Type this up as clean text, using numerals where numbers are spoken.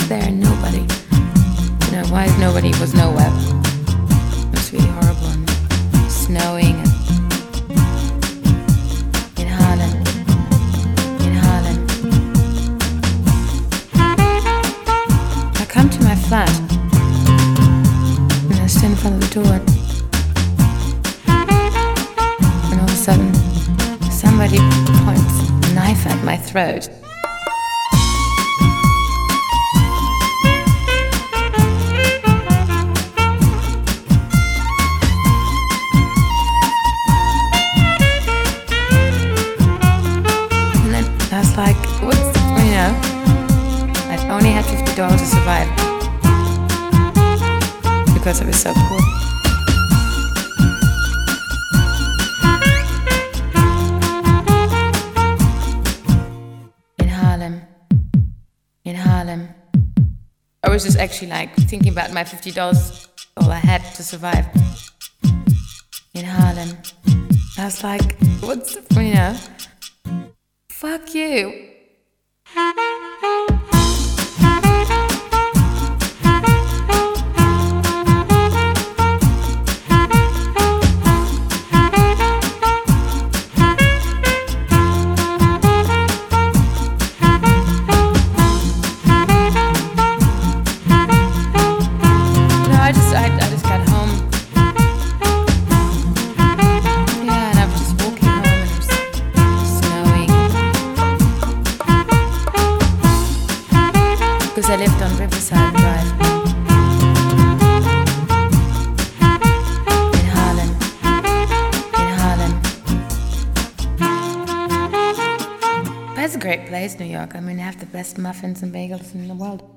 was there and nobody? You know, why nobody was nowhere? It was really horrible and snowing and in Harlem. I come to my flat and I stand in front of the door and all of a sudden somebody points a knife at my throat. I was like, what's, you know, I only had $50 to survive because I was so poor. In Harlem. I was just actually like thinking about my $50, all I had to survive. In Harlem. I was like, what's, you know, fuck you. I just got home. Yeah, and I was just walking home and it was snowing. Because I lived on Riverside Drive. In Harlem. But it's a great place, New York. I mean, they have the best muffins and bagels in the world.